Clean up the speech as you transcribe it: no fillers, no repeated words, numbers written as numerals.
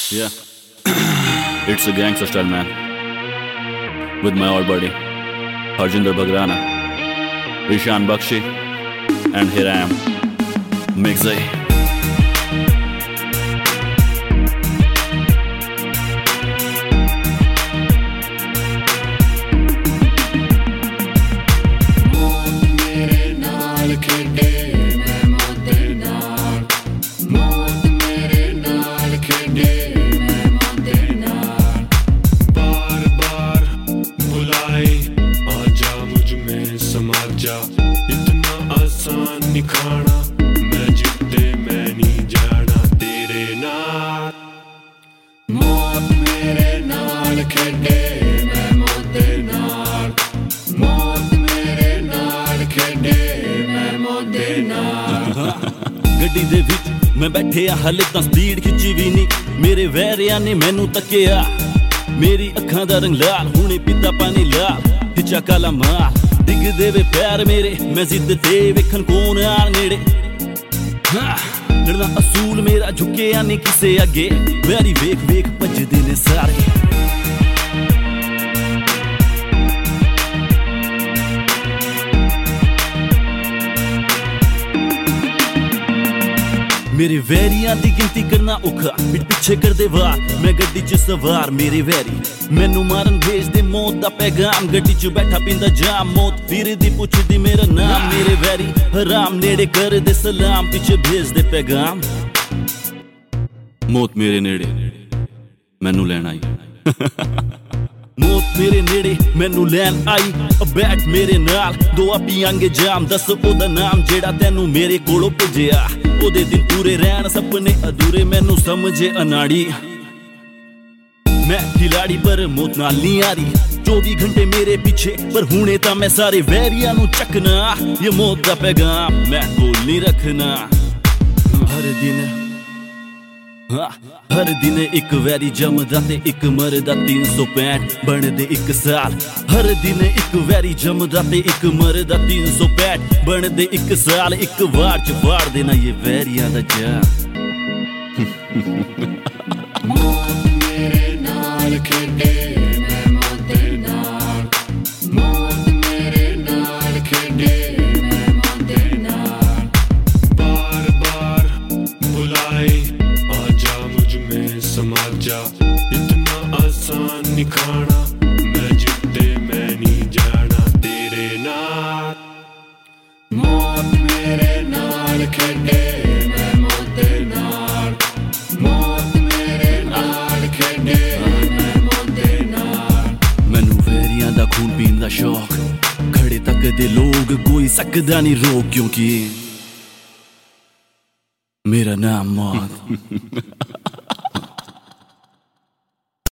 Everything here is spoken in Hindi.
Yeah, it's a gangster style, man. With my old buddy, Harjinder Bhagrana, Ishan Bakshi, and here I am, Mixay. इतना आसान निखाना मैं जिते मैं नहीं जाना तेरे नाल मौत मेरे नाल खेडे मैं मौत दे नाल मौत मेरे नाल खेडे मैं मौत दे नाल गड्डी दे विच मैं बैठे हाले तां स्पीड खिच्ची भी नहीं मेरे वैरियां ने मैनू तक्किया मेरी अखां दा रंग लाल हुणे पीता पानी लाल हिचा काला माल डिग देवे पैर मेरे मैं जिद ते वेखन कौन आन नेड़े लड़ना असूल मेरा झुके नहीं किसे अगे मेरी वेख वेख भजदे ने सारे मेरे वैरियां दी गिनती करना औखा पिट पिछे कर दे वार मैं गड्डी च सवार मेरे वैरी मैनू मारन भेज दे मौत दा पैगाम गड्डी च बैठा पींदा जाम मौत फिर दी पुछदी मेरा नाम मेरे वैरी हराम नेड़े कर दे सलाम पीछे भेज दे पैगाम मौत मेरे नेड़े मैनू लैन आई मौत मेरे नेड़े मैनू लैन आई बैठ मेरे नाल दो पियांगे जाम दस ओदा नाम जेड़ा तैनू मेरे कोलों भेजिया ओदे दिन पूरे रहन सपने अधूरे मैनू समझे अनाड़ी मैं खिलाड़ी पर मौत नाल नहीं आ रही 24 घंटे मेरे पीछे पर हुणे तां मैं सारे वैरियां नू चकना ये मौत दा पैगाम मैं कोल नहीं रखना हर दिन एक वैरी जमदा ते एक मरदा 365 बनदे एक साल हर दिन एक वैरी जमदा ते एक मरदा 365 बनदे एक साल एक वार च फाड़ देना ये वैरियां दा जाम मौत मेरे नाल खेडे मैं मौत दे नाल मौत मेरे नाल खेडे मैं मौत दे नाल बार बार बुलाए समा जा इतना आसान निखाना मैं जिते मैं नहीं जाना तेरे नाल मौत मेरे नाल खेडे मैं मौत दे नाल मौत मेरे नाल खेडे मैं मौत दे नाल मैनू वैरियां दा खून पीन दा शौक खड़े तक दे लोग कोई सकदा नहीं रोक क्योंकि मेरा नाम मौत